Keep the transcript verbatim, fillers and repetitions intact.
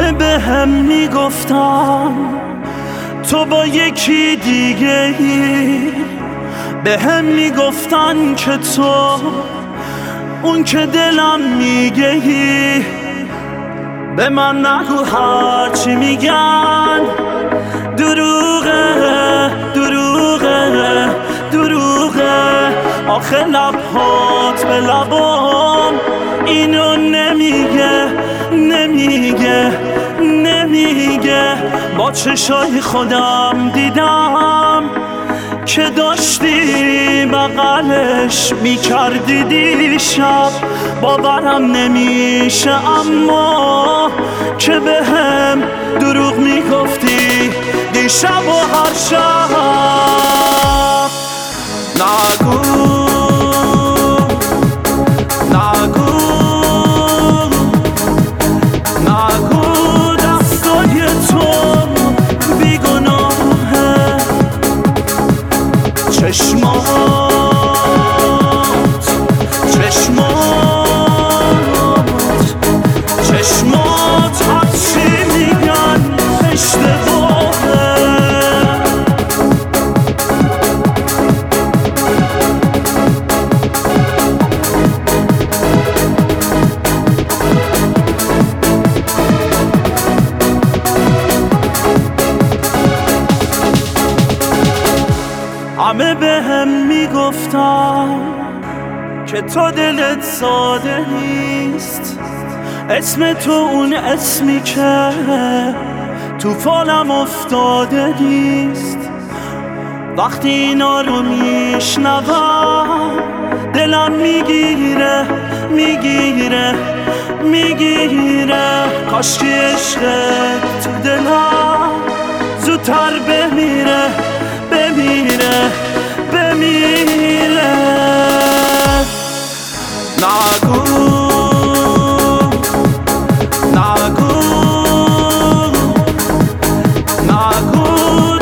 همه به هم میگفتن تو با یکی دیگه ای، به هم میگفتن که تو اون که دلم میگه ای. به من نگو هرچی میگن دروغه دروغه دروغه، آخه لبهات به لبام اینو نمیگه نمیگه نمیگه. با چشای خودم دیدم که داشتی بغلش میکردی دیشب، باورم نمیشه اما که به هم دروغ میگفتی دیشب و هر شب. نگو نگو نگو دستای تو بیگناهه، چشمات چشمات چشمات هرچی میگن اشتباهه. همه به هم میگفتن که تو دلت ساده نیست، اسم تو اون اسمی که تو فالم افتاده نیست. وقتی اینا رو میشنوم دلم میگیره میگیره میگیره، کاشکی عشقت تو دلم زودتر بمیره بمیره بمیره. نگو نگو نگو